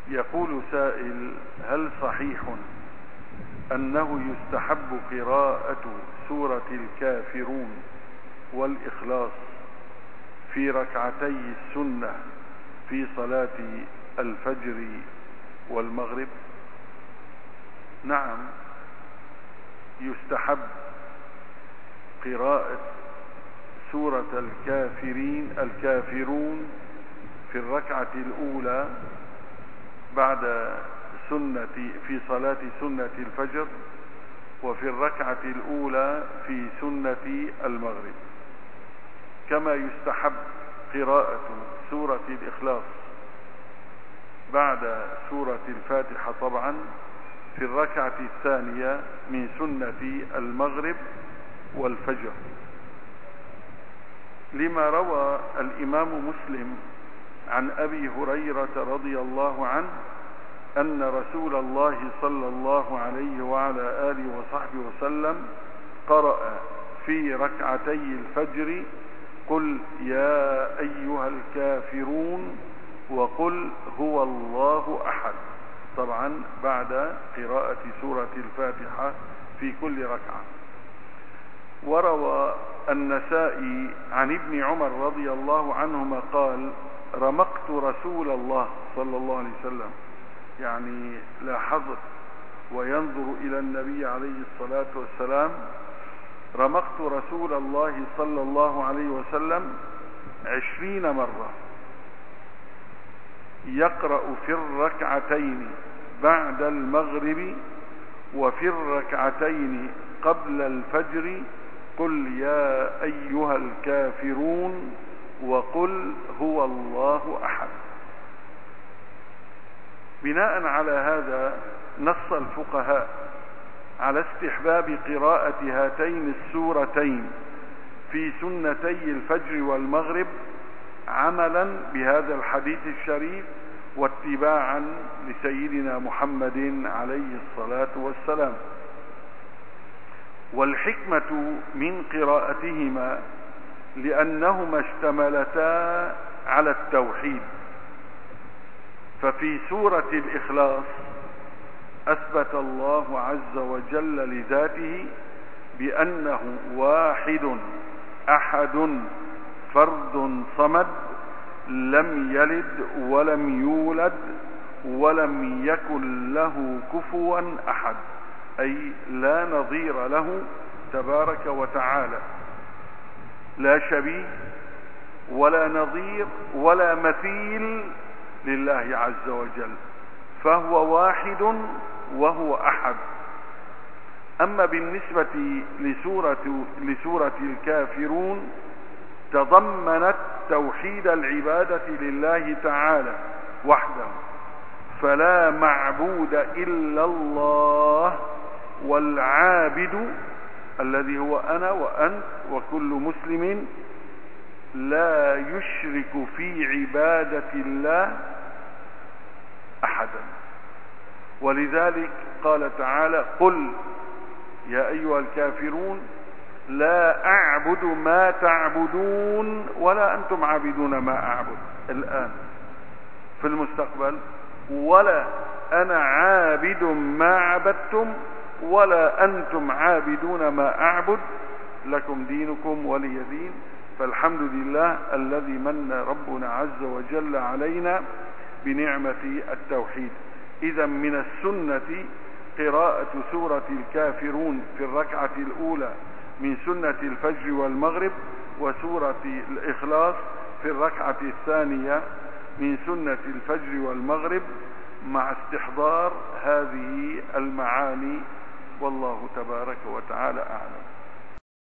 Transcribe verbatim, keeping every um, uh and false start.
يقول سائل: هل صحيح أنه يستحب قراءة سورة الكافرون والإخلاص في ركعتي السنة في صلاة الفجر والمغرب؟ نعم، يستحب قراءة سورة الكافرين الكافرون في الركعة الأولى بعد سنة في صلاة سنة الفجر، وفي الركعة الأولى في سنة المغرب، كما يستحب قراءة سورة الإخلاص بعد سورة الفاتحة طبعا في الركعة الثانية من سنة المغرب والفجر، لما روى الإمام مسلم عن أبي هريرة رضي الله عنه أن رسول الله صلى الله عليه وعلى آله وصحبه وسلم قرأ في ركعتي الفجر: قل يا أيها الكافرون وقل هو الله أحد، طبعا بعد قراءة سورة الفاتحة في كل ركعة. وروى النسائي عن ابن عمر رضي الله عنهما قال: رمقت رسول الله صلى الله عليه وسلم، يعني لاحظت وينظر إلى النبي عليه الصلاة والسلام، رمقت رسول الله صلى الله عليه وسلم عشرين مرة يقرأ في الركعتين بعد المغرب وفي الركعتين قبل الفجر: قل يا أيها الكافرون وقل هو الله أحد. بناء على هذا نص الفقهاء على استحباب قراءة هاتين السورتين في سنتي الفجر والمغرب، عملا بهذا الحديث الشريف واتباعا لسيدنا محمد عليه الصلاة والسلام. والحكمة من قراءتهما لأنهما اشتملتا على التوحيد، ففي سورة الإخلاص أثبت الله عز وجل لذاته بأنه واحد أحد فرد صمد، لم يلد ولم يولد ولم يكن له كفوا أحد، أي لا نظير له تبارك وتعالى، لا شبيه ولا نظير ولا مثيل لله عز وجل، فهو واحد وهو أحد. أما بالنسبة لسورة, لسورة الكافرون تضمنت توحيد العبادة لله تعالى وحده، فلا معبود إلا الله، والعابد الذي هو أنا وأنت وكل مسلم لا يشرك في عبادة الله أحدا. ولذلك قال تعالى: قل يا أيها الكافرون لا أعبد ما تعبدون ولا أنتم عابدون ما أعبد، الآن في المستقبل، ولا أنا عابد ما عبدتم ولا أنتم عابدون ما أعبد، لكم دينكم ولي دين. فالحمد لله الذي من ربنا عز وجل علينا بنعمة التوحيد. إذا من السنة قراءة سورة الكافرون في الركعة الأولى من سنة الفجر والمغرب، وسورة الإخلاص في الركعة الثانية من سنة الفجر والمغرب، مع استحضار هذه المعاني، والله تبارك وتعالى أعلم.